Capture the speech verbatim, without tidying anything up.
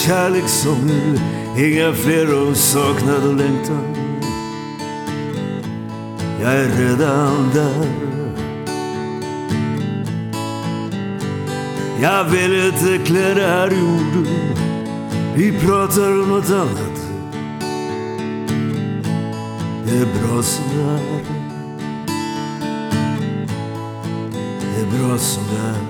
kärlekssånger, inga fler om saknad och längtan. Jag är redan där. Jag vill inte klä det här i orden. Vi pratar om något annat. Det är bra som det är. Det är bra som det är.